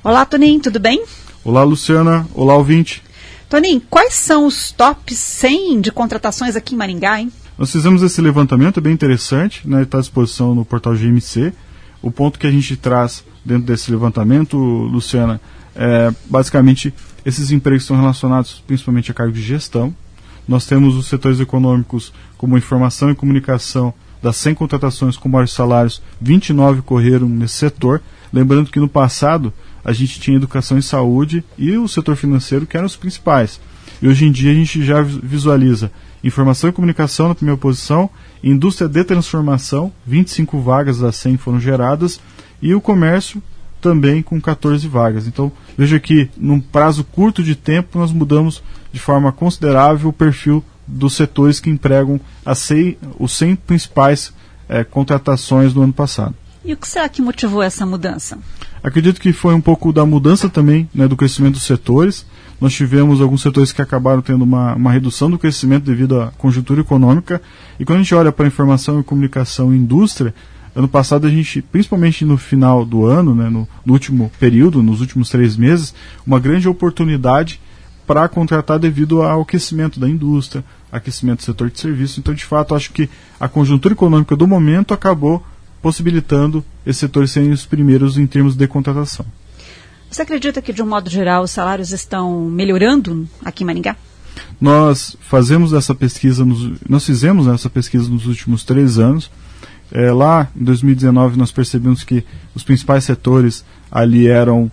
Olá, Toninho, tudo bem? Olá, Luciana. Olá, ouvinte. Toninho, quais são os top 100 de contratações aqui em Maringá, hein? Nós fizemos esse levantamento, é bem interessante, né? Está à disposição no portal GMC. O ponto que a gente traz dentro desse levantamento, Luciana, é basicamente esses empregos estão relacionados principalmente a cargos de gestão. Nós temos os setores econômicos como informação e comunicação. Das 100 contratações com maiores salários, 29 ocorreram nesse setor. Lembrando que no passado a gente tinha educação e saúde e o setor financeiro, que eram os principais. E hoje em dia a gente já visualiza informação e comunicação na primeira posição, indústria de transformação, 25 vagas das 100 foram geradas, e o comércio também com 14 vagas. Então, veja que num prazo curto de tempo nós mudamos de forma considerável o perfil dos setores que empregam os 100 principais contratações do ano passado. E o que será que motivou essa mudança? Acredito que foi um pouco da mudança também, né, do crescimento dos setores. Nós tivemos alguns setores que acabaram tendo uma redução do crescimento devido à conjuntura econômica. E quando a gente olha para a informação e comunicação e indústria, ano passado a gente, principalmente no final do ano, né, no último período, nos últimos 3 meses, uma grande oportunidade para contratar devido ao aquecimento da indústria, aquecimento do setor de serviço. Então, de fato, acho que a conjuntura econômica do momento acabou possibilitando esses setores serem os primeiros em termos de contratação. Você acredita que, de um modo geral, os salários estão melhorando aqui em Maringá? Nós fizemos essa pesquisa nos últimos 3 anos. Lá em 2019 nós percebemos que os principais setores ali eram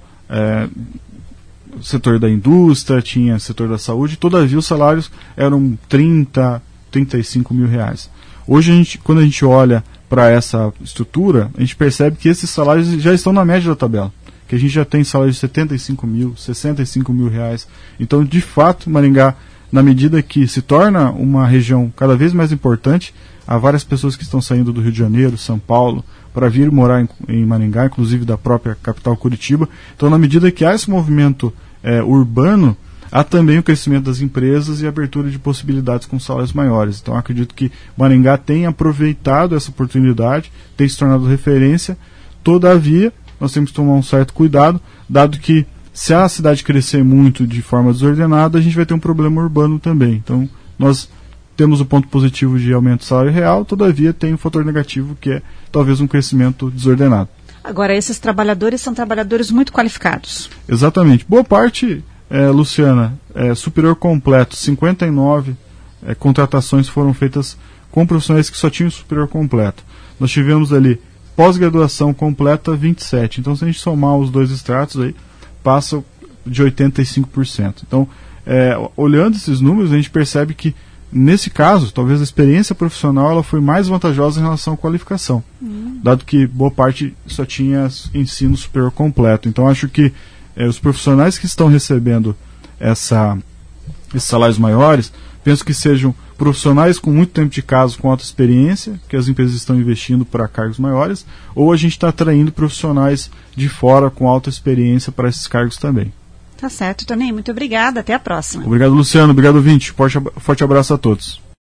o setor da indústria, tinha o setor da saúde, todavia os salários eram 30, 35 mil reais. Hoje, quando a gente olha para essa estrutura, a gente percebe que esses salários já estão na média da tabela, que a gente já tem salários de 75 mil, 65 mil reais. Então, de fato, Maringá, na medida que se torna uma região cada vez mais importante, há várias pessoas que estão saindo do Rio de Janeiro, São Paulo, para vir morar em Maringá, inclusive da própria capital Curitiba. Então, na medida que há esse movimento urbano, há também o crescimento das empresas e a abertura de possibilidades com salários maiores. Então, acredito que Maringá tem aproveitado essa oportunidade, tem se tornado referência. Todavia, nós temos que tomar um certo cuidado, dado que se a cidade crescer muito de forma desordenada, a gente vai ter um problema urbano também. Então, nós temos o ponto positivo de aumento do salário real, todavia tem o fator negativo, que é talvez um crescimento desordenado. Agora, esses trabalhadores são trabalhadores muito qualificados. Exatamente. Boa parte, Luciana, superior completo, 59 contratações foram feitas com profissionais que só tinham superior completo. Nós tivemos ali pós-graduação completa, 27. Então, se a gente somar os dois estratos, aí passa de 85%. Então, olhando esses números, a gente percebe que, nesse caso, talvez a experiência profissional ela foi mais vantajosa em relação à qualificação, dado que boa parte só tinha ensino superior completo. Então, acho que os profissionais que estão recebendo esses salários maiores, penso que sejam profissionais com muito tempo de casa, com alta experiência, que as empresas estão investindo para cargos maiores, ou a gente está atraindo profissionais de fora com alta experiência para esses cargos também. Tá certo, Toninho. Muito obrigada. Até a próxima. Obrigado, Luciano. Obrigado, ouvinte. Forte abraço a todos.